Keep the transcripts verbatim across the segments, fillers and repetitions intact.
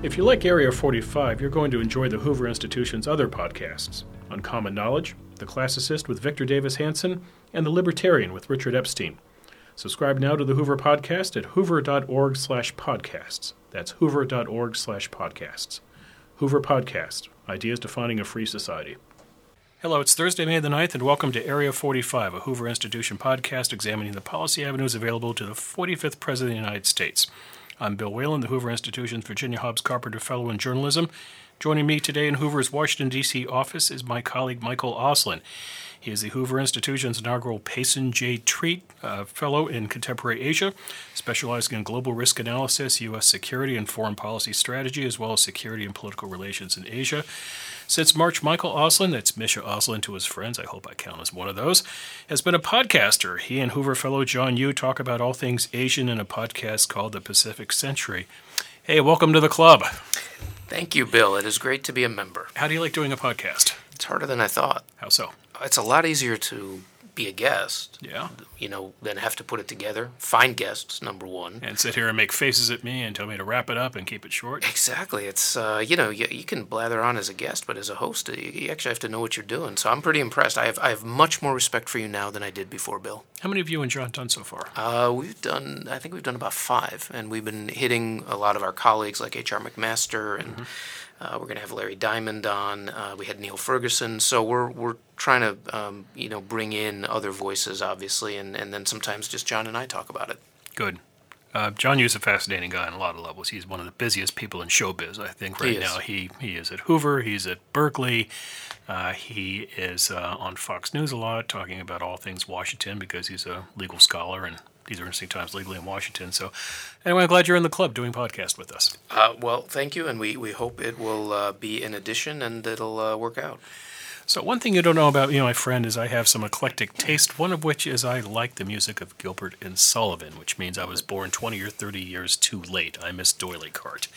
If you like Area forty-five, you're going to enjoy the Hoover Institution's other podcasts, Uncommon Knowledge, The Classicist with Victor Davis Hanson, and The Libertarian with Richard Epstein. Subscribe now to the Hoover Podcast at hoover.org slash podcasts. That's hoover.org slash podcasts. Hoover Podcast, ideas defining a free society. Hello, it's Thursday, May the ninth, and welcome to Area forty-five, a Hoover Institution podcast examining the policy avenues available to the forty-fifth President of the United States. I'm Bill Whalen, the Hoover Institution's Virginia Hobbs Carpenter Fellow in Journalism. Joining me today in Hoover's Washington, D C office is my colleague Michael Auslin. He is the Hoover Institution's inaugural Payson J. Treat uh, Fellow in Contemporary Asia, specializing in global risk analysis, U S security and foreign policy strategy, as well as security and political relations in Asia. Since March, Michael Auslin, that's Misha Auslin to his friends, I hope I count as one of those, has been a podcaster. He and Hoover Fellow John Yoo talk about all things Asian in a podcast called The Pacific Century. Hey, welcome to the club. Thank you, Bill. It is great to be a member. How do you like doing a podcast? It's harder than I thought. How so? It's a lot easier to be a guest, Yeah. you know, than have to put it together. Find guests, number one. And sit here and make faces at me and tell me to wrap it up and keep it short? Exactly. It's, uh, you know, you, you can blather on as a guest, but as a host, you, you actually have to know what you're doing. So I'm pretty impressed. I have I have much more respect for you now than I did before, Bill. How many have you and John done so far? Uh, we've done, I think we've done about five, and we've been hitting a lot of our colleagues like H R McMaster and... Mm-hmm. Uh, we're going to have Larry Diamond on. Uh, we had Neil Ferguson. So we're we're trying to um, you know bring in other voices, obviously, and, and then sometimes just John and I talk about it. Good. Uh, John Yoo's a fascinating guy on a lot of levels. He's one of the busiest people in showbiz, I think, right he now. He he is at Hoover. He's at Berkeley. Uh, he is uh, on Fox News a lot, talking about all things Washington because he's a legal scholar and these are interesting times legally in Washington. So anyway, I'm glad you're in the club doing podcast with us. Uh, well, thank you, and we, we hope it will uh, be an addition and it'll uh, work out. So one thing you don't know about me, my friend, is I have some eclectic taste, one of which is I like the music of Gilbert and Sullivan, which means I was born twenty or thirty years too late. I miss Doily Cart.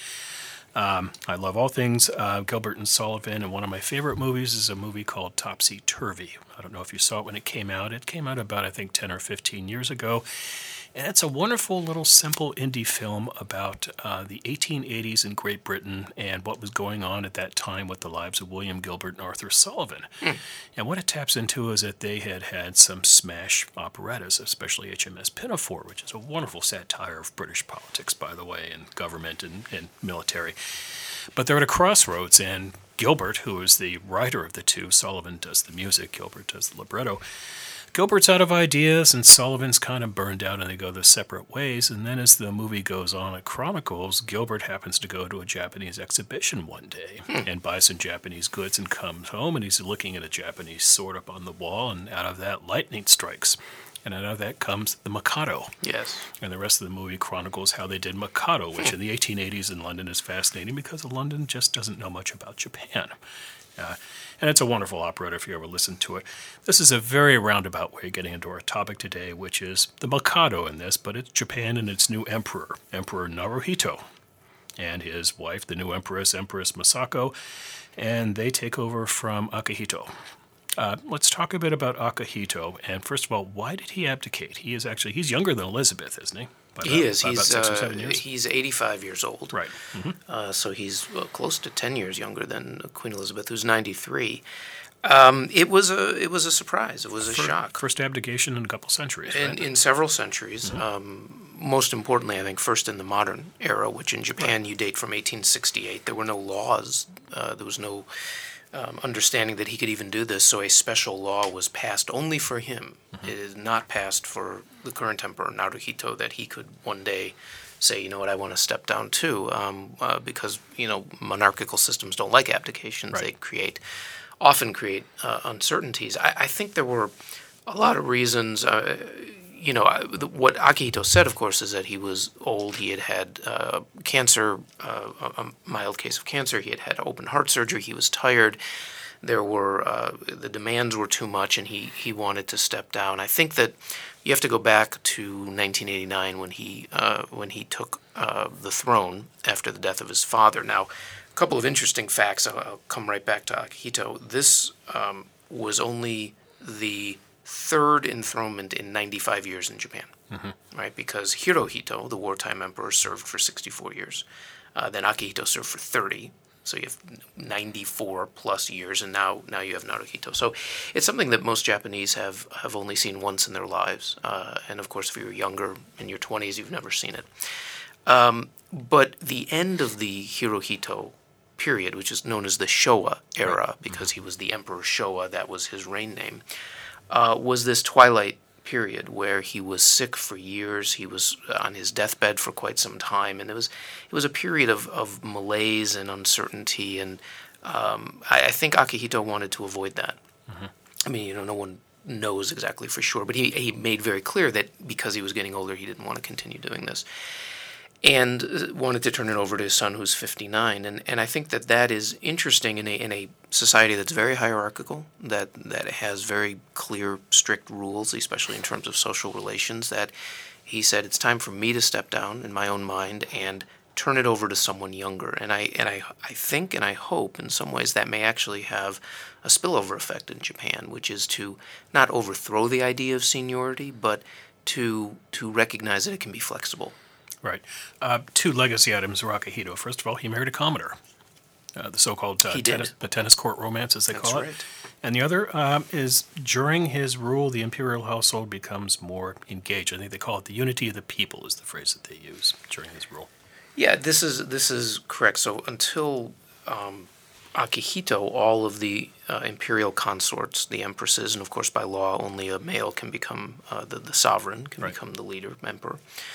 Um, I love all things uh, Gilbert and Sullivan, and one of my favorite movies is a movie called Topsy Turvy. I don't know if you saw it when it came out. It came out about, I think, ten or fifteen years ago, and it's a wonderful little simple indie film about uh, the eighteen eighties in Great Britain and what was going on at that time with the lives of William Gilbert and Arthur Sullivan. Mm. And what it taps into is that they had had some smash operettas, especially H M S Pinafore, which is a wonderful satire of British politics, by the way, and government and, and military. But they're at a crossroads, and Gilbert, who is the writer of the two, Sullivan does the music, Gilbert does the libretto. Gilbert's out of ideas, and Sullivan's kind of burned out, and they go their separate ways. And then as the movie goes on, it chronicles, Gilbert happens to go to a Japanese exhibition one day hmm. and buy some Japanese goods and comes home, and he's looking at a Japanese sword up on the wall, and out of that, lightning strikes. And out of that comes the Mikado. Yes. And the rest of the movie chronicles how they did Mikado, which in the eighteen eighties in London is fascinating because London just doesn't know much about Japan. Uh, and it's a wonderful operetta if you ever listen to it. This is a very roundabout way of getting into our topic today, which is the Mikado in this, but it's Japan and its new emperor, Emperor Naruhito, and his wife, the new empress, Empress Masako, and they take over from Akihito. Uh, let's talk a bit about Akihito. And first of all, why did he abdicate? He is actually, he's younger than Elizabeth, isn't he? By he about, is. He's, about six uh, or seven years? He's eighty-five years old. Right. Mm-hmm. Uh, so he's well, close to ten years younger than Queen Elizabeth, who's ninety-three. Um, it was a it was a surprise. It was a For, shock. First abdication in a couple centuries, right? In, in several centuries. Mm-hmm. Um, most importantly, I think, first in the modern era, which in Japan right. you date from eighteen sixty-eight. There were no laws. Uh, there was no... Um, understanding that he could even do this, so a special law was passed only for him. Mm-hmm. It is not passed for the current emperor, Naruhito, that he could one day say, you know what, I want to step down too, um, uh, because, you know, monarchical systems don't like abdications. Right. They create, often create uh, uncertainties. I, I think there were a lot of reasons. Uh, You know, what Akihito said, of course, is that he was old. He had had uh, cancer, uh, a mild case of cancer. He had had open heart surgery. He was tired. There were uh, the demands were too much, and he, he wanted to step down. I think that you have to go back to nineteen eighty-nine when he uh, when he took uh, the throne after the death of his father. Now, a couple of interesting facts. I'll, I'll come right back to Akihito. This um, was only the third enthronement in ninety-five years in Japan, mm-hmm. right? Because Hirohito, the wartime emperor, served for sixty-four years. Uh, then Akihito served for thirty. So you have ninety-four plus years, and now now you have Naruhito. So it's something that most Japanese have, have only seen once in their lives. Uh, and of course, if you're younger, in your twenties, you've never seen it. Um, but the end of the Hirohito period, which is known as the Showa era, because he was the Emperor Showa, that was his reign name, uh, was this twilight period where he was sick for years. He was on his deathbed for quite some time, and it was it was a period of, of malaise and uncertainty. And um, I, I think Akihito wanted to avoid that. Mm-hmm. I mean, you know, no one knows exactly for sure, but he he made very clear that because he was getting older, he didn't want to continue doing this, and wanted to turn it over to his son, who's fifty-nine. And and I think that that is interesting in a in a society that's very hierarchical, that that has very clear, strict rules, especially in terms of social relations. That he said, it's time for me to step down in my own mind and turn it over to someone younger. And I and I I think and I hope in some ways that may actually have a spillover effect in Japan, which is to not overthrow the idea of seniority, but to to recognize that it can be flexible. Right. Uh, two legacy items of Akihito. First of all, he married a commoner, uh, the so-called uh, tennis, the tennis court romance, as they That's call right. it. And the other um, is during his rule, the imperial household becomes more engaged. I think they call it the unity of the people is the phrase that they use during his rule. Yeah, this is this is correct. So until um, Akihito, all of the uh, imperial consorts, the empresses, and of course by law only a male can become uh, the, the sovereign, can right. become the leader, emperor,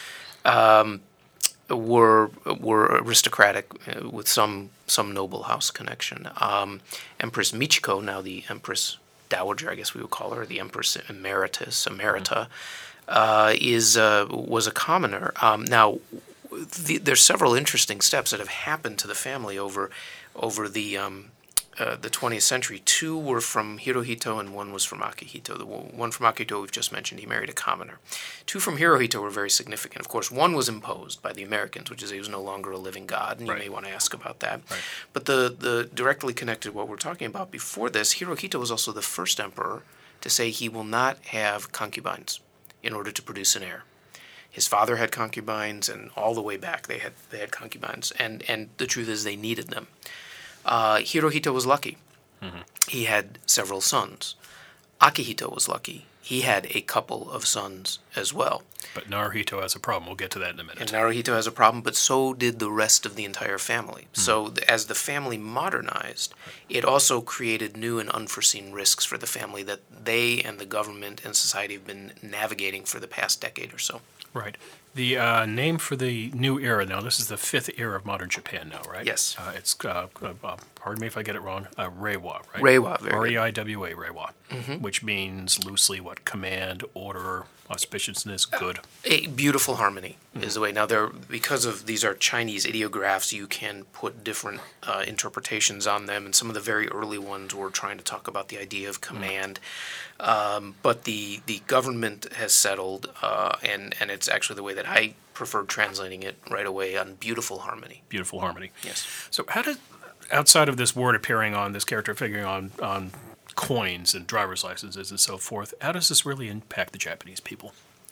um, were were aristocratic uh, with some some noble house connection. Um, Empress Michiko, now the Empress Dowager, I guess we would call her, the Empress Emeritus, Emerita, mm-hmm. uh, is uh, was a commoner. Um, now, the, there's several interesting steps that have happened to the family over over the um, uh, the twentieth century. Two were from Hirohito and one was from Akihito. The one from Akihito we've just mentioned, he married a commoner. Two from Hirohito were very significant. Of course, one was imposed by the Americans, which is he was no longer a living god, and you right. may want to ask about that. Right. But the, the directly connected to what we're talking about before this, Hirohito was also the first emperor to say he will not have concubines in order to produce an heir. His father had concubines, and all the way back they had they had concubines, and and the truth is they needed them. Uh, Hirohito was lucky. Mm-hmm. He had several sons. Akihito was lucky. He had a couple of sons as well. But Naruhito has a problem. We'll get to that in a minute. And Naruhito has a problem, but so did the rest of the entire family. Mm-hmm. So th- as the family modernized, it also created new and unforeseen risks for the family that they and the government and society have been navigating for the past decade or so. Right. The uh, name for the new era now, this is the fifth era of modern Japan now, right? Yes. Uh, it's, uh, uh, pardon me if I get it wrong, uh, Reiwa, right? Reiwa, very R E I W A, Reiwa, mm-hmm. which means loosely what? Command, order, auspiciousness, good. A beautiful harmony mm-hmm. is the way. Now, there because of these are Chinese ideographs, you can put different uh, interpretations on them, and some of the very early ones were trying to talk about the idea of command. Mm-hmm. Um, but the, the government has settled, uh, and, and it's actually the way that I preferred translating it right away on beautiful harmony. Beautiful harmony. Yes. So how did, outside of this word appearing on, this character figuring on, on coins and driver's licenses and so forth, how does this really impact the Japanese people?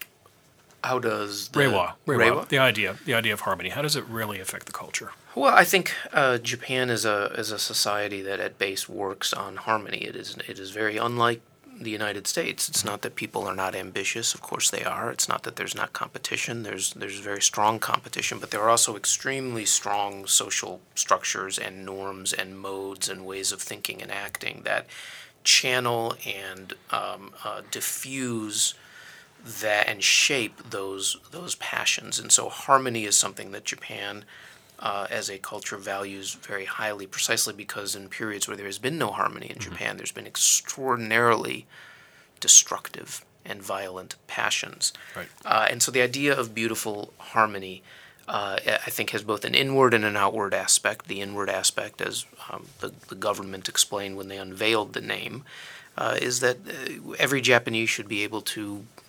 How does the... Reiwa. Reiwa. Reiwa? The idea, the idea of harmony. How does it really affect the culture? Well, I think uh, Japan is a is a society that at base works on harmony. It is it is very unlike the United States. It's not that people are not ambitious. Of course they are. It's not that there's not competition. There's there's very strong competition, but there are also extremely strong social structures and norms and modes and ways of thinking and acting that channel and um, uh, diffuse that and shape those those passions. And so harmony is something that Japan Uh, as a culture values very highly, precisely because in periods where there has been no harmony in mm-hmm. Japan, there's been extraordinarily destructive and violent passions. Right. Uh, and so the idea of beautiful harmony, uh, I think, has both an inward and an outward aspect. The inward aspect, as um, the, the government explained when they unveiled the name, uh, is that uh, every Japanese should be able to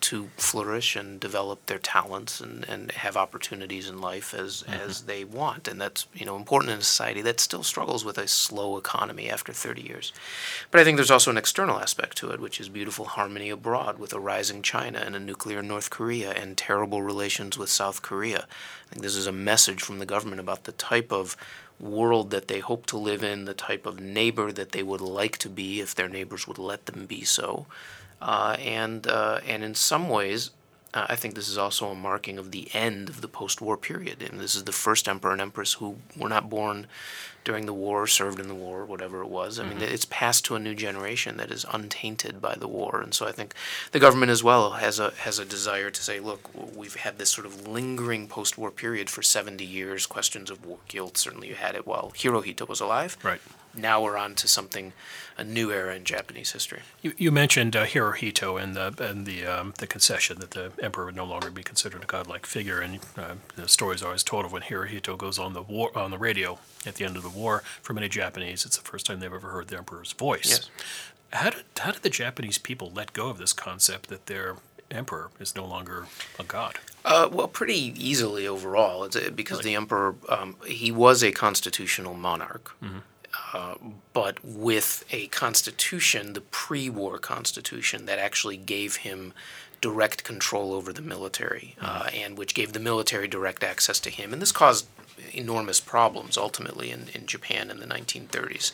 to flourish and develop their talents and, and have opportunities in life as mm-hmm. as they want. And that's, you know, important in a society that still struggles with a slow economy after thirty years. But I think there's also an external aspect to it, which is beautiful harmony abroad with a rising China and a nuclear North Korea and terrible relations with South Korea. I think this is a message from the government about the type of world that they hope to live in, the type of neighbor that they would like to be if their neighbors would let them be so. Uh, and uh, and in some ways, uh, I think this is also a marking of the end of the post-war period. And this is the first emperor and empress who were not born during the war, served in the war, whatever it was. I mm-hmm. mean, it's passed to a new generation that is untainted by the war. And so I think the government as well has a has a desire to say, look, we've had this sort of lingering post-war period for seventy years, questions of war guilt. Certainly you had it while Hirohito was alive. Right. Now we're on to something, a new era in Japanese history. You, you mentioned uh, Hirohito and the and the um, the concession that the emperor would no longer be considered a godlike figure, and uh, the story is always told of when Hirohito goes on the war on the radio at the end of the war. For many Japanese, it's the first time they've ever heard the emperor's voice. Yes. How did how did the Japanese people let go of this concept that their emperor is no longer a god? Uh, well, pretty easily overall, it's, uh, because really? the emperor um, he was a constitutional monarch. Mm-hmm. Uh, but with a constitution, the pre-war constitution, that actually gave him direct control over the military, uh, mm-hmm. and which gave the military direct access to him. And this caused enormous problems, ultimately, in, in Japan in the nineteen thirties.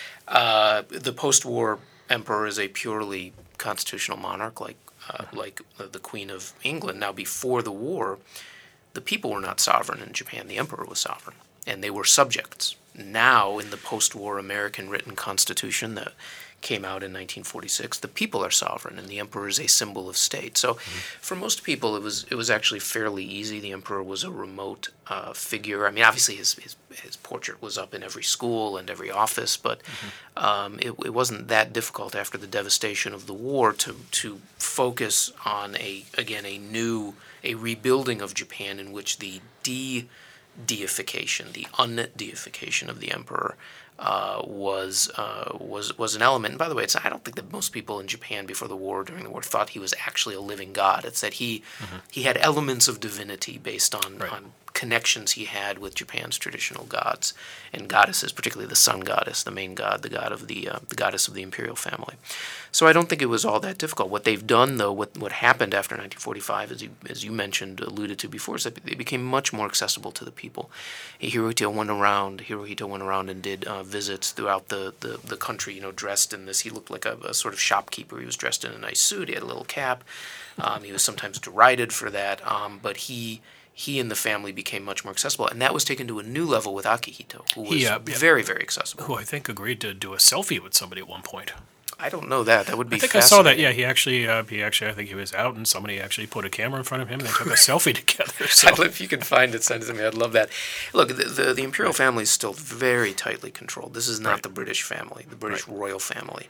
Uh, the post-war emperor is a purely constitutional monarch, like, uh, like the Queen of England. Now, before the war, the people were not sovereign in Japan. The emperor was sovereign, and they were subjects. Now, in the post-war American written constitution that came out in nineteen forty-six, the people are sovereign, and the emperor is a symbol of state. So, mm-hmm. for most people, it was it was actually fairly easy. The emperor was a remote uh, figure. I mean, obviously, his, his his portrait was up in every school and every office, but mm-hmm. um, it, it wasn't that difficult after the devastation of the war to to focus on a again a new a rebuilding of Japan in which the de deification, the undeification of the emperor, uh, was uh, was was an element. And by the way, it's I don't think that most people in Japan before the war, during the war, thought he was actually a living god. It's that he mm-hmm. he had elements of divinity based on, right. on connections he had with Japan's traditional gods and goddesses, particularly the sun goddess, the main god, the god of the uh, the goddess of the imperial family. So I don't think it was all that difficult. What they've done, though, what what happened after nineteen forty-five, as you as you mentioned, alluded to before, is that they became much more accessible to the people. Hirohito went around. Hirohito went around and did uh, visits throughout the, the, the country. You know, dressed in this. He looked like a, a sort of shopkeeper. He was dressed in a nice suit. He had a little cap. Um, he was sometimes derided for that. Um, but he. He and the family became much more accessible, and that was taken to a new level with Akihito, who was he, uh, very, very accessible. Who I think agreed to do a selfie with somebody at one point. I don't know that. That would be. I think fascinating. I saw that. Yeah, he actually, uh, he actually, I think he was out, and somebody actually put a camera in front of him, and they took a selfie together. So. If you can find it, send it to me. I'd love that. Look, the the, the imperial family is still very tightly controlled. This is not right. the British family, the British right. royal family.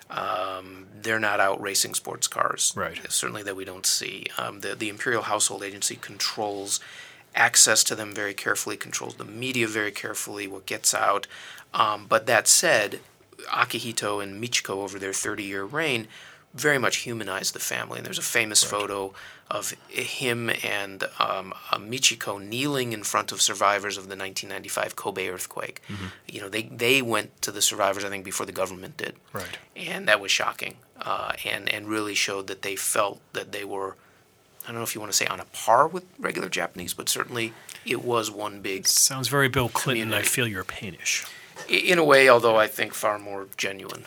Um, they're not out racing sports cars. Right. Certainly that we don't see. Um, the the imperial household agency controls access to them very carefully, controls the media very carefully, what gets out. Um, but that said, Akihito and Michiko, over their thirty-year reign, very much humanized the family. And there's a famous right. photo of him and um, uh, Michiko kneeling in front of survivors of the nineteen ninety-five Kobe earthquake. Mm-hmm. You know, they, they went to the survivors, I think, before the government did. Right. And that was shocking, uh, and, and really showed that they felt that they were, I don't know if you want to say on a par with regular Japanese, but certainly it was one big. Sounds very Bill Clinton. Community. I feel your painish. In a way, although I think far more genuine.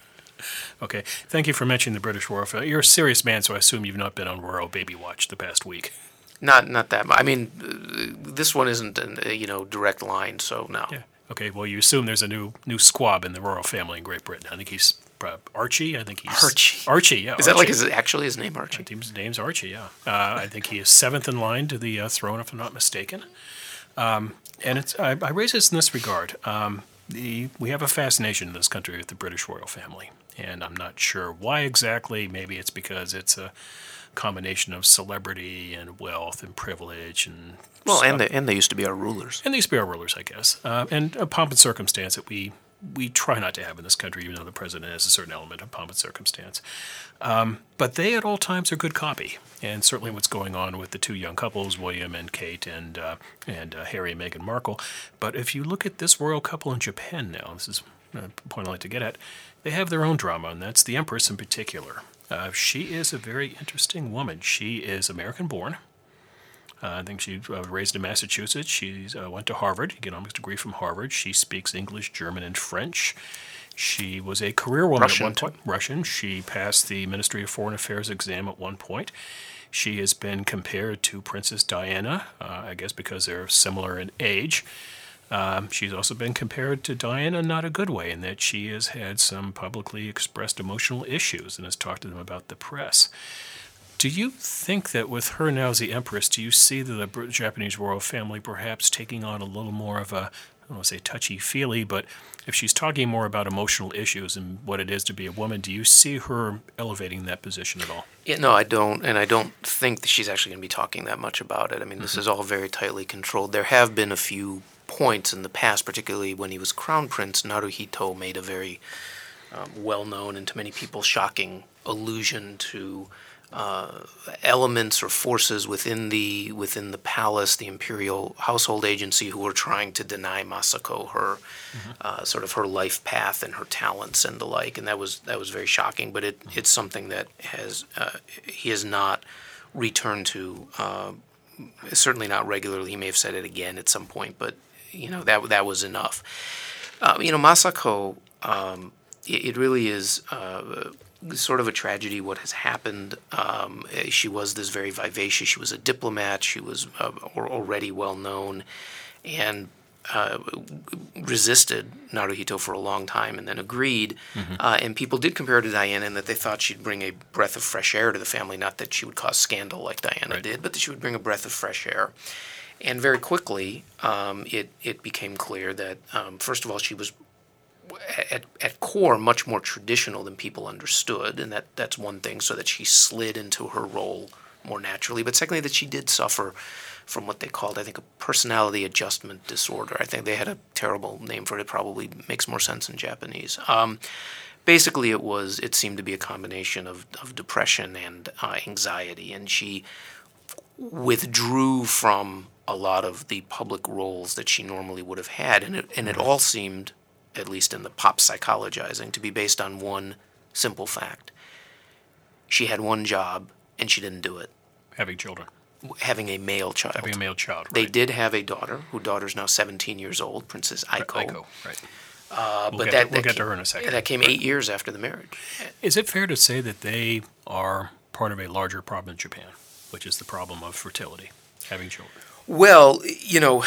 Okay. Thank you for mentioning the British Royal Family. You're a serious man, so I assume you've not been on Royal Baby Watch the past week. Not not that much. I mean, uh, this one isn't a you know direct line, so no. Yeah. Okay. Well, you assume there's a new new squab in the royal family in Great Britain. I think he's uh, Archie. I think he's Archie. Archie. Yeah. Is Archie. that like his actually his name Archie? His name's Archie. Yeah. Uh, I think he is seventh in line to the uh, throne, if I'm not mistaken. Um, and it's I, I raise this in this regard. Um, the we have a fascination in this country with the British royal family, and I'm not sure why exactly. Maybe it's because it's a combination of celebrity and wealth and privilege and well, stuff. and they and they used to be our rulers. And they used to be our rulers, I guess, uh, and a pomp and circumstance that we we try not to have in this country, even though the president has a certain element of pomp and circumstance. Um, but they at all times are good copy, and certainly what's going on with the two young couples, William and Kate, and uh, and uh, Harry and Meghan Markle. But if you look at this royal couple in Japan now, this is a point I like to get at, they have their own drama, and that's the Empress in particular. Uh, she is a very interesting woman. She is American-born. Uh, I think she was uh, raised in Massachusetts. She uh, went to Harvard, economics degree from Harvard. She speaks English, German, and French. She was a career woman Russian, at one point. Russian. She passed the Ministry of Foreign Affairs exam at one point. She has been compared to Princess Diana, uh, I guess because they're similar in age. Um, she's also been compared to Diana, not a good way, in that she has had some publicly expressed emotional issues and has talked to them about the press. Do you think that with her now as the Empress, do you see the Japanese royal family perhaps taking on a little more of a, I don't want to say touchy-feely, but if she's talking more about emotional issues and what it is to be a woman, do you see her elevating that position at all? Yeah, no, I don't, and I don't think that she's actually going to be talking that much about it. I mean, this mm-hmm. is all very tightly controlled. There have been a few points in the past, particularly when he was crown prince. Naruhito made a very um, well-known and to many people shocking allusion to uh, elements or forces within the within the palace, the imperial household agency, who were trying to deny Masako her mm-hmm. uh, sort of her life path and her talents and the like, and that was that was very shocking. But it mm-hmm. it's something that has uh, he has not returned to. Uh, certainly not regularly. He may have said it again at some point, but you know, that that was enough. Uh, you know, Masako, um, it, it really is uh, sort of a tragedy what has happened. Um, she was this very vivacious, she was a diplomat, she was uh, already well known, and uh, resisted Naruhito for a long time and then agreed. Mm-hmm. Uh, and people did compare her to Diana in that they thought she'd bring a breath of fresh air to the family, not that she would cause scandal like Diana right. did, but that she would bring a breath of fresh air. And very quickly, um, it it became clear that, um, first of all, she was at at core much more traditional than people understood, and that, that's one thing, so that she slid into her role more naturally. But secondly, that she did suffer from what they called, I think, a personality adjustment disorder. I think they had a terrible name for it. It probably makes more sense in Japanese. Um, basically, it was it seemed to be a combination of, of depression and uh, anxiety, and she withdrew from a lot of the public roles that she normally would have had, and it, and it all seemed, at least in the pop psychologizing, to be based on one simple fact. She had one job, and she didn't do it. Having children. Having a male child. Having a male child, right. They did have a daughter, whose daughter's now seventeen years old, Princess Aiko. Aiko, right. Uh, we'll but get, that, to, we'll that get came, to her in a second. That came right. eight years after the marriage. Is it fair to say that they are part of a larger problem in Japan, which is the problem of fertility, having children? Well, you know,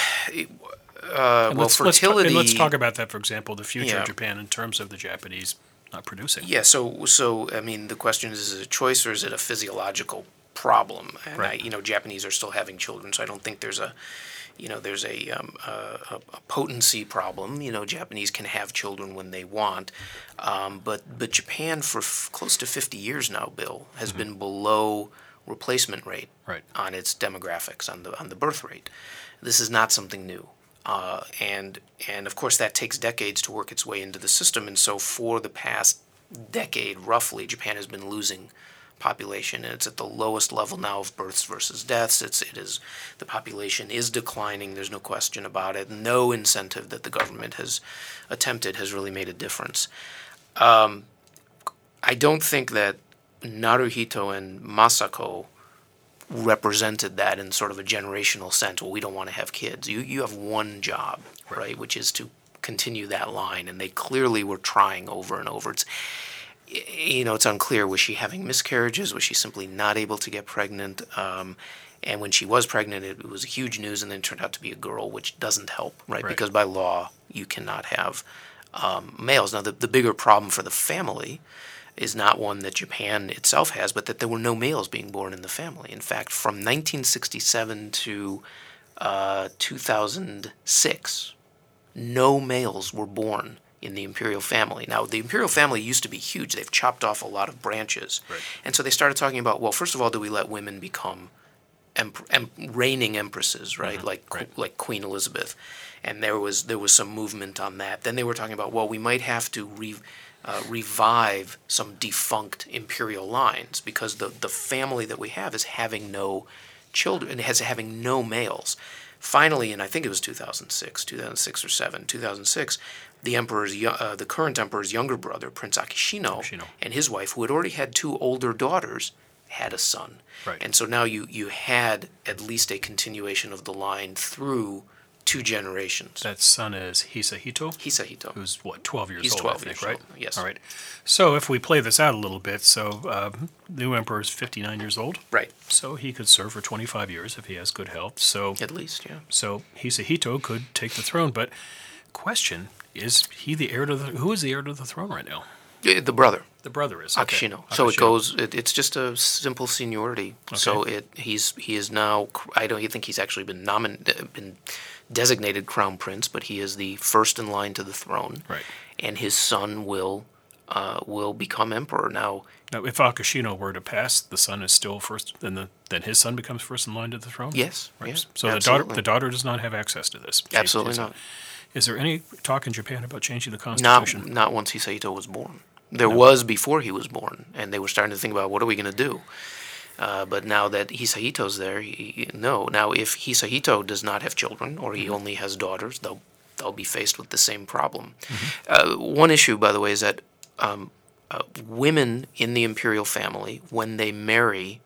uh, well, let's, fertility... Let's, and let's talk about that, for example, the future yeah. of Japan in terms of the Japanese not producing. Yeah, so, so I mean, the question is, is it a choice or is it a physiological problem? And, right. I, you know, Japanese are still having children, so I don't think there's a, you know, there's a, um, a, a potency problem. You know, Japanese can have children when they want. Um, but, but Japan, for f- close to fifty years now, Bill, has mm-hmm. been below replacement rate right. on its demographics, on the on the birth rate. This is not something new, uh, and and of course that takes decades to work its way into the system. And so for the past decade, roughly, Japan has been losing population, and it's at the lowest level now of births versus deaths. It's it is the population is declining. There's no question about it. No incentive that the government has attempted has really made a difference. Um, I don't think that Naruhito and Masako represented that in sort of a generational sense. Well, we don't want to have kids. You you have one job, right, right which is to continue that line, and they clearly were trying over and over. It's you know, it's unclear. Was she having miscarriages? Was she simply not able to get pregnant? Um, and when she was pregnant, it, it was a huge news, and then it turned out to be a girl, which doesn't help, right? right. Because by law, you cannot have um, males. Now, the, the bigger problem for the family is not one that Japan itself has, but that there were no males being born in the family. In fact, from nineteen sixty-seven to uh, two thousand six, no males were born in the imperial family. Now, the imperial family used to be huge. They've chopped off a lot of branches. Right. And so they started talking about, well, first of all, do we let women become emp- em- reigning empresses, right? Mhm, Like right. like Queen Elizabeth, and there was there was some movement on that. Then they were talking about, well, we might have to re, uh, revive some defunct imperial lines because the the family that we have is having no children and has having no males. Finally, and I think it was two thousand six, two thousand six or seven, two thousand six, the emperor's yo- uh, the current emperor's younger brother, Prince Akishino, Akishino. and his wife, who had already had two older daughters, had a son. Right. And so now you you had at least a continuation of the line through two generations. That son is Hisahito, Hisahito. who's what, twelve years He's old, twelve I think, years right? old, yes. All right. So if we play this out a little bit, so uh, new emperor is fifty-nine years old, Right. so he could serve for twenty-five years if he has good health. So At least, yeah. so Hisahito could take the throne, but question, is he the heir to the, who is the heir to the throne right now? Uh, The brother, The brother is. okay. Akishino. So it Akishino. goes. It, it's just a simple seniority. So Okay. it he's he is now. I don't think he's actually been nomin uh, been designated crown prince, but he is the first in line to the throne. Right. And his son will uh, will become emperor now. Now, if Akishino were to pass, the son is still first, then the then his son becomes first in line to the throne? Yes. Right. Yes. So the daughter the daughter does not have access to this. She- Absolutely is- not. Is there any talk in Japan about changing the Not constitution? not once Hisahito was born. There was before he was born, and they were starting to think about what are we going to do. Uh, but now that Hisahito's there, he, no. Now, if Hisahito does not have children, or he only has daughters, they'll they'll be faced with the same problem. Uh, one issue, by the way, is that um, uh, women in the imperial family, when they marry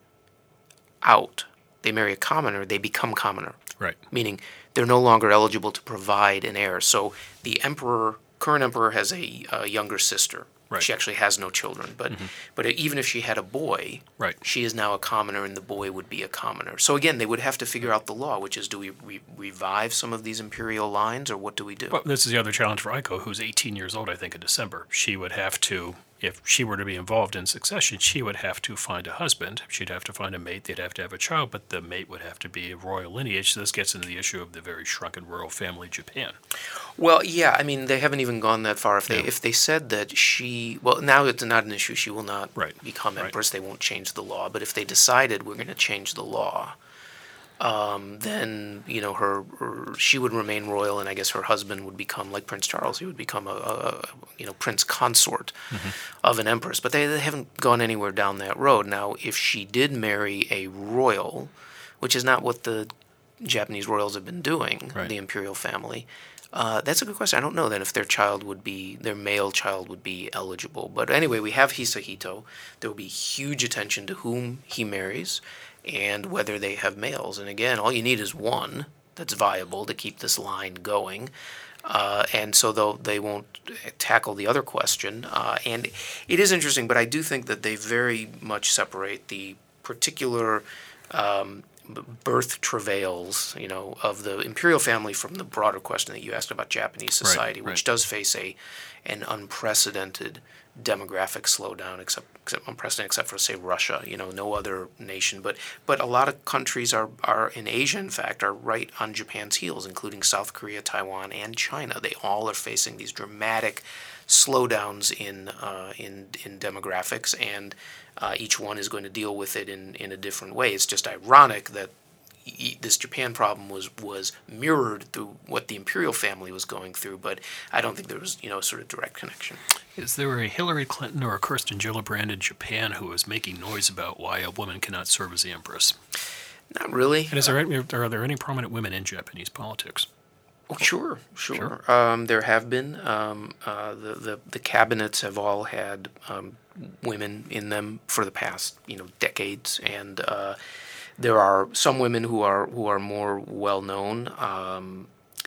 out, they marry a commoner, they become commoner, Right. meaning they're no longer eligible to provide an heir. So the emperor, current emperor, has a, a younger sister. Right. She actually has no children, but but even if she had a boy, Right. she is now a commoner, and the boy would be a commoner. So again, they would have to figure out the law, which is, do we re- revive some of these imperial lines, or what do we do? Well, this is the other challenge for Aiko, who's eighteen years old, I think, in December. She would have to, if she were to be involved in succession, she would have to find a husband. She'd have to find a mate. They'd have to have a child, but the mate would have to be of royal lineage. So this gets into the issue of the very shrunken royal family Japan. Well, yeah, I mean, they haven't even gone that far. If they Yeah. if they said that she, well, now it's not an issue. She will not Right, become right. empress. They won't change the law. But if they decided we're going to change the law, um, then you know her, her she would remain royal, and I guess her husband would become like Prince Charles. He would become a, a, a you know prince consort of an empress. But they, they haven't gone anywhere down that road. Now, if she did marry a royal, which is not what the Japanese royals have been doing, Right. the imperial family. Uh, that's a good question. I don't know then if their child would be, their male child would be eligible. But anyway, we have Hisahito. There will be huge attention to whom he marries and whether they have males. And again, all you need is one that's viable to keep this line going. Uh, and so they'll, they won't tackle the other question. Uh, and it is interesting, but I do think that they very much separate the particular um, b- birth travails, you know, of the imperial family from the broader question that you asked about Japanese society, right. which does face a an unprecedented demographic slowdown, except, except unprecedented except for say Russia, you know, no other nation. But but a lot of countries are are in Asia, in fact, are right on Japan's heels, including South Korea, Taiwan, and China. They all are facing these dramatic slowdowns in uh, in in demographics, and uh, each one is going to deal with it in, in a different way. It's just ironic that e- this Japan problem was was mirrored through what the imperial family was going through, but I don't think there was you know a sort of direct connection. Is there a Hillary Clinton or a Kirsten Gillibrand in Japan who is making noise about why a woman cannot serve as the empress? Not really. And is there any, are there any prominent women in Japanese politics? Oh, sure, sure. Um, there have been. Um, uh, the, the the cabinets have all had um, women in them for the past, you know, decades, and uh, there are some women who are who are more well known. Um,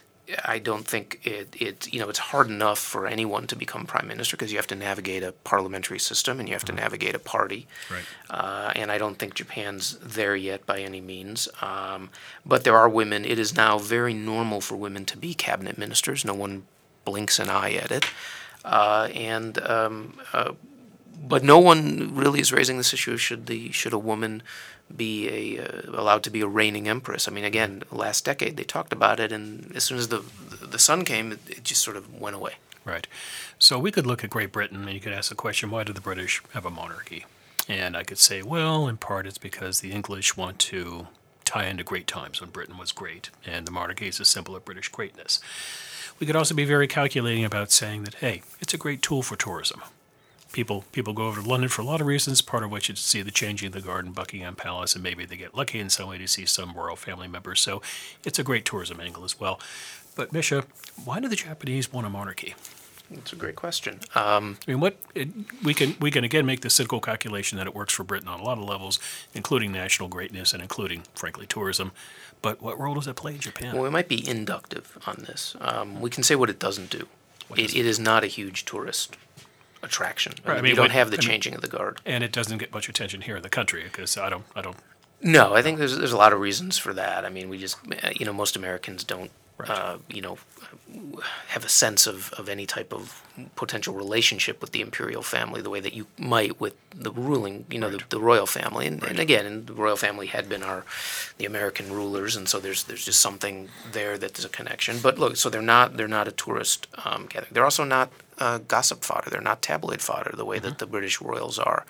I don't think it, it, you know, it's hard enough for anyone to become prime minister because you have to navigate a parliamentary system and you have to navigate a party. Right. Uh, and I don't think Japan's there yet by any means. Um, but there are women. It is now very normal for women to be cabinet ministers. No one blinks an eye at it. Uh, and um, uh, but no one really is raising this issue. Should the should a woman be a uh, allowed to be a reigning empress? I mean, again, last decade they talked about it, and as soon as the the sun came, it, it just sort of went away. Right. So we could look at Great Britain and you could ask the question, why do the British have a monarchy? And I could say, well, in part it's because the English want to tie into great times when Britain was great, and the monarchy is a symbol of British greatness. We could also be very calculating about saying that, hey, it's a great tool for tourism. People people go over to London for a lot of reasons, part of which is to see the changing of the guard in Buckingham Palace, and maybe they get lucky in some way to see some royal family members. So it's a great tourism angle as well. But Misha, why do the Japanese want a monarchy? That's a great question. Um, I mean, what it, we can we can again make the cynical calculation that it works for Britain on a lot of levels, including national greatness and including, frankly, tourism. But what role does it play in Japan? well, we might be inductive on this. Um, we can say what it doesn't do. It, it is not a huge tourist attraction. I Right, mean, I mean, you don't what- have the I mean- changing of the guard. And it doesn't get much attention here in the country because I don't I don't. No, I think there's there's a lot of reasons for that. I mean, we just uh, you know most Americans don't Right. uh, you know have a sense of, of any type of potential relationship with the imperial family the way that you might with the ruling you know Right. the, the royal family. And, Right. and again, and the royal family had been our the American rulers, and so there's there's just something there that there's a connection. But look, so they're not they're not a tourist um, gathering. They're also not uh, gossip fodder. They're not tabloid fodder the way that the British royals are.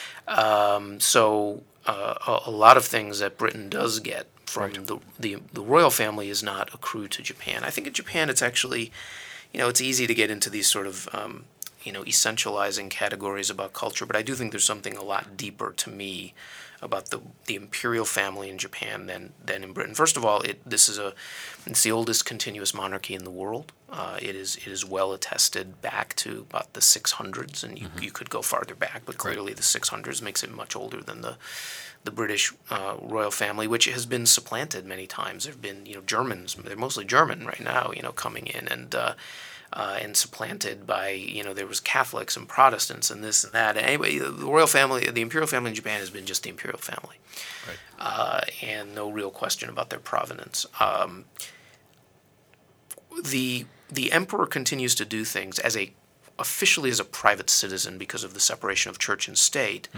Um, so uh, a, a lot of things that Britain does get from Right. the, the the royal family is not accrued to Japan. I think in Japan it's actually, you know, it's easy to get into these sort of um, you know essentializing categories about culture, but I do think there's something a lot deeper to me about the the imperial family in Japan than than in Britain. First of all, it this is a it's the oldest continuous monarchy in the world. Uh, it is it is well attested back to about the six hundreds, and you, you could go farther back, but clearly the six hundreds makes it much older than the the British uh, royal family, which has been supplanted many times. There have been you know Germans, they're mostly German right now, you know, coming in and. Uh, Uh, and supplanted by, you know, there was Catholics and Protestants and this and that. And anyway, the royal family, the imperial family in Japan has been just the imperial family. Right. Uh, and no real question about their provenance. Um, the the emperor continues to do things as a officially as a private citizen because of the separation of church and state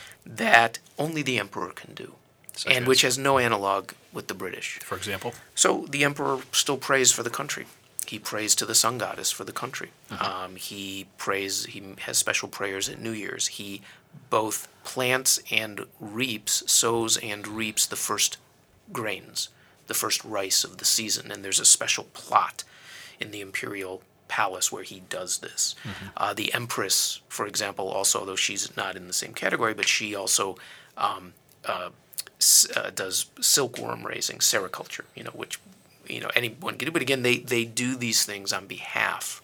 that only the emperor can do, Such and as? which has no analog with the British. For example, So the emperor still prays for the country. He prays to the sun goddess for the country. Um, he prays. He has special prayers at New Year's. He both plants and reaps, sows and reaps the first grains, the first rice of the season. And there's a special plot in the imperial palace where he does this. Uh, the empress, for example, also, although she's not in the same category, but she also um, uh, s- uh, does silkworm raising, sericulture. You know, which you know anyone can do. But again, they they do these things on behalf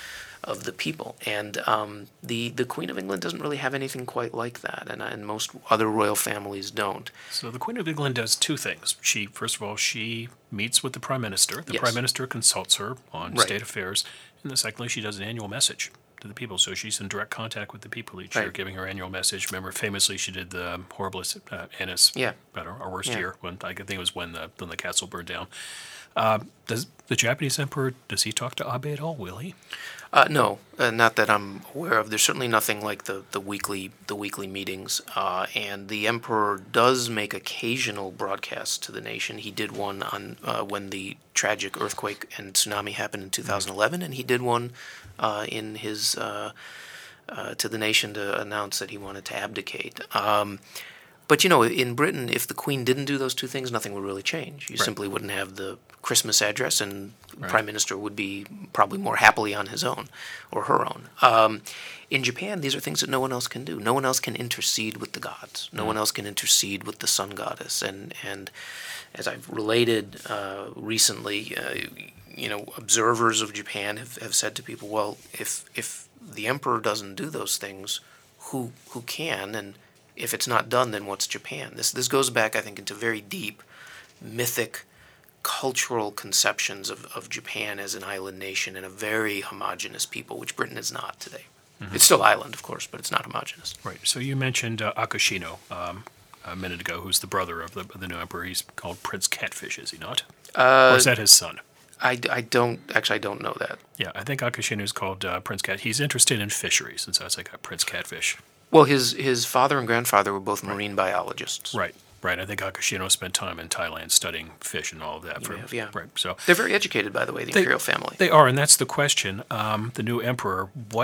of the people, and um, the the Queen of England doesn't really have anything quite like that, and and most other royal families don't. so the Queen of England does two things. She, first of all, she meets with the Prime Minister. The Yes. Prime Minister consults her on Right. state affairs. And then secondly, she does an annual message to the people. So she's in direct contact with the people each year, Right. giving her annual message. Remember, famously, she did the horrible uh, Anna's, Yeah. I don't know, our worst Yeah. year. When I think it was when the, when the castle burned down. Uh, does the Japanese emperor, does he talk to Abe at all? Will he? Uh, no, uh, not that I'm aware of. There's certainly nothing like the, the weekly the weekly meetings. Uh, and the emperor does make occasional broadcasts to the nation. He did one on uh, when the tragic earthquake and tsunami happened in two thousand eleven, and he did one uh, in his uh, uh, to the nation to announce that he wanted to abdicate. Um, But, you know, in Britain, if the Queen didn't do those two things, nothing would really change. You Right. simply wouldn't have the Christmas address, and the Right. Prime Minister would be probably more happily on his own or her own. Um, in Japan, these are things that no one else can do. No one else can intercede with the gods. No one else can intercede with the sun goddess. And, and as I've related uh, recently, uh, you know, observers of Japan have, have said to people, well, if if the emperor doesn't do those things, who who can? And if it's not done, then what's Japan? This this goes back, I think, into very deep, mythic, cultural conceptions of, of Japan as an island nation and a very homogenous people, which Britain is not today. It's still island, of course, but it's not homogenous. Right. So you mentioned uh, Akashino um, a minute ago, who's the brother of the, of the new emperor. He's called Prince Catfish, is he not? Uh, or is that his son? I, I don't, actually, I don't know that. Yeah, I think Akashino is called uh, Prince Cat. He's interested in fisheries, and so it's like a Prince Catfish. Well, his, his father and grandfather were both marine biologists. Right, right. I think Akashino spent time in Thailand studying fish and all of that. You For, have, yeah. Right. So They're very educated, by the way, the They- imperial family. they are, and that's the question. Um, the new emperor, what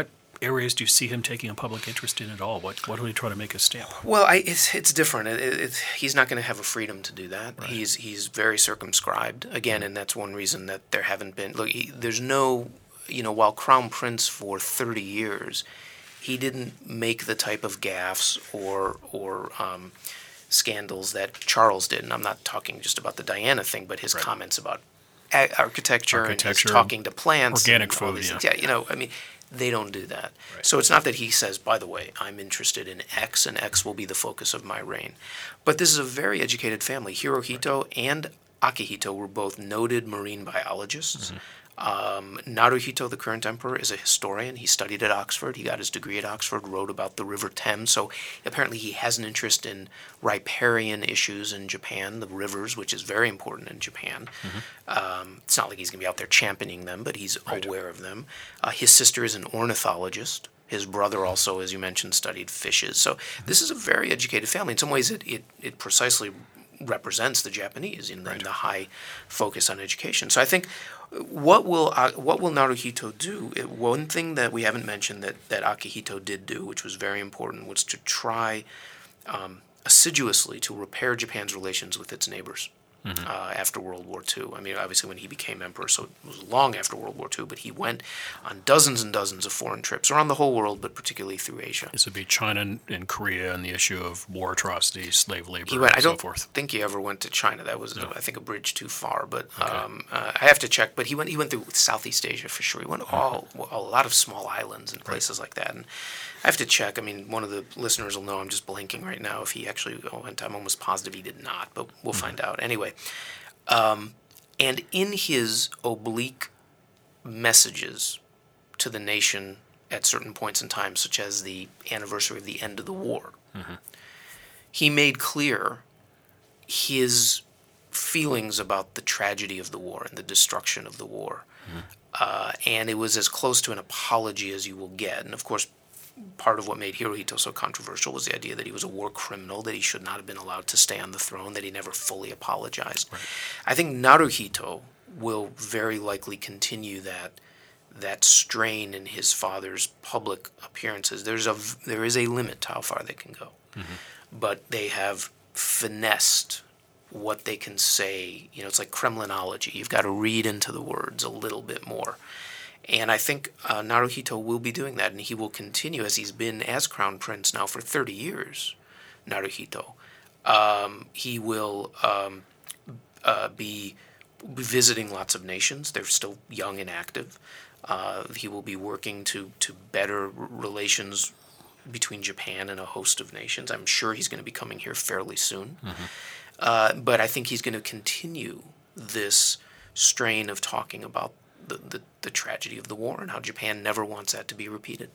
areas do you see him taking a public interest in at all? What what will he try to make a stamp? Well, I, it's it's different. It, it, it, he's not going to have a freedom to do that. Right. He's he's very circumscribed again, and that's one reason that there haven't been. Look, he, there's no, you know, while Crown Prince for thirty years, he didn't make the type of gaffes or or um, scandals that Charles did. And I'm not talking just about the Diana thing, but his Right. comments about a- architecture, Architecture, and his talking to plants, organic and all food, these yeah. things. Yeah, you know, I mean, they don't do that. Right. So it's not that he says, by the way, I'm interested in X, and X will be the focus of my reign. But this is a very educated family. Hirohito and Akihito were both noted marine biologists. Mm-hmm. Um, Naruhito, the current emperor, is a historian. He studied at Oxford. He got his degree at Oxford, wrote about the River Thames. So apparently he has an interest in riparian issues in Japan, the rivers, which is very important in Japan. Um, it's not like he's going to be out there championing them, but he's Right. aware of them. Uh, his sister is an ornithologist. His brother also, as you mentioned, studied fishes. So this is a very educated family. In some ways, it, it, it precisely represents the Japanese in, Right. in the high focus on education. So I think what will uh, what will Naruhito do? It, one thing that we haven't mentioned that, that Akihito did do, which was very important, was to try um, assiduously to repair Japan's relations with its neighbors. Mm-hmm. Uh, after World War Two. I mean, obviously when he became emperor, so it was long after World War Two, but he went on dozens and dozens of foreign trips around the whole world, but particularly through Asia. This would be China and, and Korea and the issue of war atrocities, slave labor, He went, and I so don't forth. think he ever went to China. That was, No. I think, a bridge too far. But Okay. um, uh, I have to check. But he went. He went through Southeast Asia for sure. He went all a lot of small islands and places like that. And I have to check. I mean, one of the listeners will know I'm just blinking right now if he actually went. I'm almost positive he did not, but we'll find out anyway. Um, and in his oblique messages to the nation at certain points in time, such as the anniversary of the end of the war, Mm-hmm. he made clear his feelings about the tragedy of the war and the destruction of the war. Mm-hmm. Uh, and it was as close to an apology as you will get. And of course, part of what made Hirohito so controversial was the idea that he was a war criminal, that he should not have been allowed to stay on the throne, that he never fully apologized. Right. I think Naruhito will very likely continue that that strain in his father's public appearances. There's a there is a limit to how far they can go, Mm-hmm. but they have finessed what they can say. You know, it's like Kremlinology. You've got to read into the words a little bit more. And I think uh, Naruhito will be doing that, and he will continue as he's been as crown prince now for thirty years. Naruhito, um, he will um, uh, be visiting lots of nations. They're still young and active. Uh, he will be working to to better r- relations between Japan and a host of nations. I'm sure he's going to be coming here fairly soon. Mm-hmm. Uh, but I think he's going to continue this strain of talking about the, the, the tragedy of the war and how Japan never wants that to be repeated.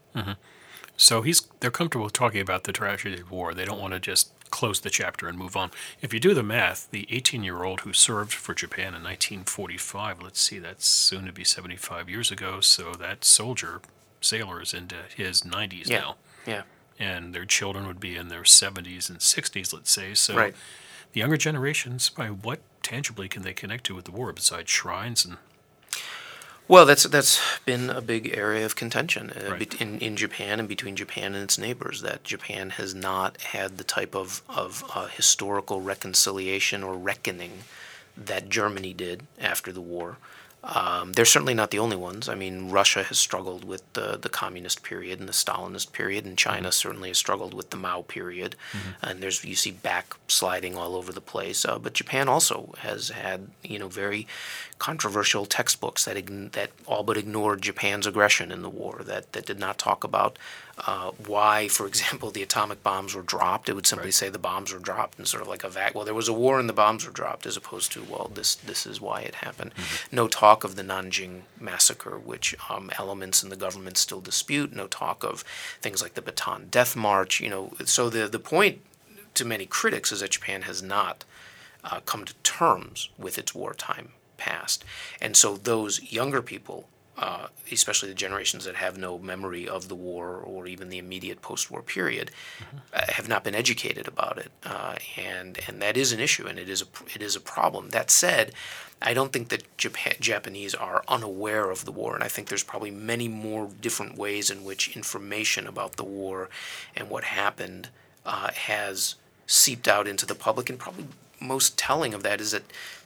So he's they're comfortable talking about the tragedy of war. They don't want to just close the chapter and move on. If you do the math, the eighteen-year-old who served for Japan in nineteen forty-five, let's see, that's soon to be seventy-five years ago, so that soldier, sailor, is into his nineties Yeah. now. Yeah. And their children would be in their seventies and sixties, let's say. So Right. the younger generations, by what tangibly can they connect to with the war besides shrines and Well, that's that's been a big area of contention uh, Right. bet- in in Japan and between Japan and its neighbors. That Japan has not had the type of of uh, historical reconciliation or reckoning that Germany did after the war. Um, they're certainly not the only ones. I mean, Russia has struggled with the the communist period and the Stalinist period, and China certainly has struggled with the Mao period. And there's you see backsliding all over the place. Uh, but Japan also has had you know very controversial textbooks that ign- that all but ignored Japan's aggression in the war. That that did not talk about uh, why, for example, the atomic bombs were dropped. It would simply Right. say the bombs were dropped, and sort of like a vac. Well, there was a war and the bombs were dropped, as opposed to well, this this is why it happened. No talk of the Nanjing massacre, which um, elements in the government still dispute. No talk of things like the Bataan Death March. You know, so the the point to many critics is that Japan has not uh, come to terms with its wartime past, and so those younger people uh, especially the generations that have no memory of the war or even the immediate post-war period, mm-hmm. uh, have not been educated about it, uh, and and that is an issue, and it is a it is a problem. That said, I don't think that Japan, Japanese are unaware of the war, and I think there's probably many more different ways in which information about the war and what happened uh, has seeped out into the public, and probably most telling of that is that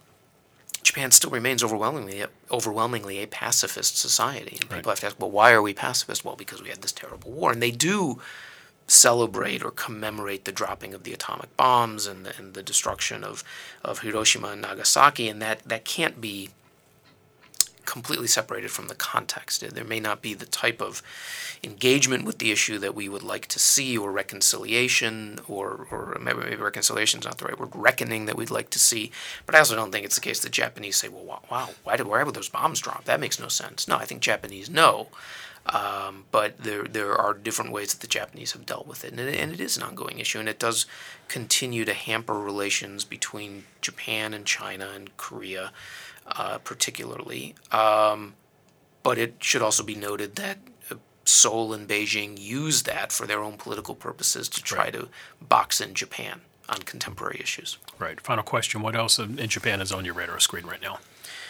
Japan still remains overwhelmingly overwhelmingly a pacifist society. And people right. have to ask, well, why are we pacifist? Well, because we had this terrible war. And they do celebrate or commemorate the dropping of the atomic bombs and the, and the destruction of, of Hiroshima and Nagasaki, and that, that can't be completely separated from the context. There may not be the type of engagement with the issue that we would like to see, or reconciliation, or, or maybe, maybe reconciliation is not the right word, reckoning that we'd like to see. But I also don't think it's the case that Japanese say, well, wow, why did, why would those bombs drop? That makes no sense. No, I think Japanese know. Um, but there there are different ways that the Japanese have dealt with it, and it, and it is an ongoing issue, and it does continue to hamper relations between Japan and China and Korea, uh, particularly. Um, but it should also be noted that Seoul and Beijing use that for their own political purposes to try right. to box in Japan on contemporary issues. Right. Final question. What else in Japan is on your radar screen right now?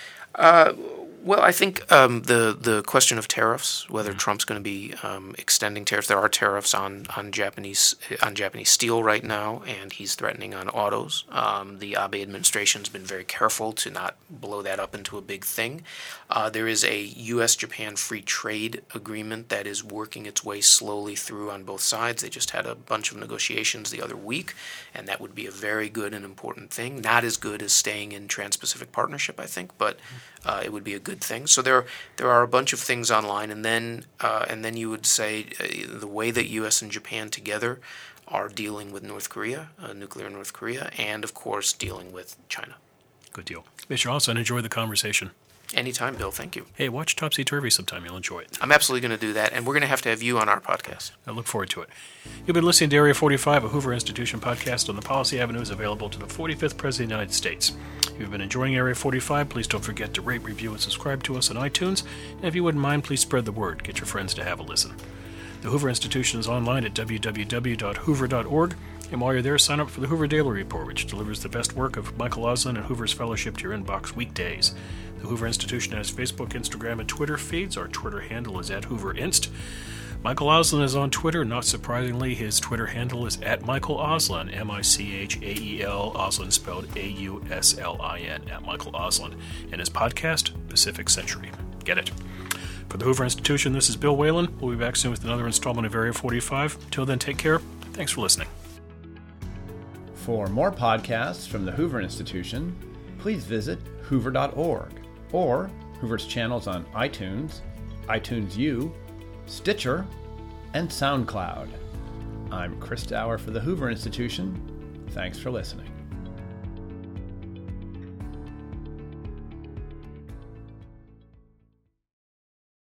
Uh, well, I think um, the the question of tariffs, whether mm-hmm. Trump's going to be um, extending tariffs. There are tariffs on, on Japanese on Japanese steel right now, and he's threatening on autos. Um, the Abe administration has been very careful to not blow that up into a big thing. Uh, there is a U S Japan free trade agreement that is working its way slowly through on both sides. They just had a bunch of negotiations the other week, and that would be a very good and important thing. Not as good as staying in Trans-Pacific Partnership, I think, but uh, it would be a good thing. So there there are a bunch of things online, and then uh, and then you would say uh, the way that U S and Japan together are dealing with North Korea, uh, nuclear North Korea, and of course dealing with China. Good deal. Mister Osland, enjoy the conversation. Anytime, Bill. Thank you. Hey, watch Topsy Turvy sometime. You'll enjoy it. I'm absolutely going to do that, and we're going to have to have you on our podcast. I look forward to it. You've been listening to Area forty-five, a Hoover Institution podcast on the Policy Avenues available to the forty-fifth President of the United States. If you've been enjoying Area forty-five, please don't forget to rate, review, and subscribe to us on iTunes. And if you wouldn't mind, please spread the word. Get your friends to have a listen. The Hoover Institution is online at w w w dot hoover dot org. And while you're there, sign up for the Hoover Daily Report, which delivers the best work of Michael Osland and Hoover's Fellowship to your inbox weekdays. The Hoover Institution has Facebook, Instagram, and Twitter feeds. Our Twitter handle is at HooverInst. Michael Osland is on Twitter. Not surprisingly, his Twitter handle is at Michael Osland, M I C H A E L, Osland spelled A U S L I N, at Michael Osland. And his podcast, Pacific Century. Get it. For the Hoover Institution, this is Bill Whalen. We'll be back soon with another installment of Area forty-five. Till then, take care. Thanks for listening. For more podcasts from the Hoover Institution, please visit hoover dot org or Hoover's channels on iTunes, iTunes U, Stitcher, and SoundCloud. I'm Chris Dower for the Hoover Institution. Thanks for listening.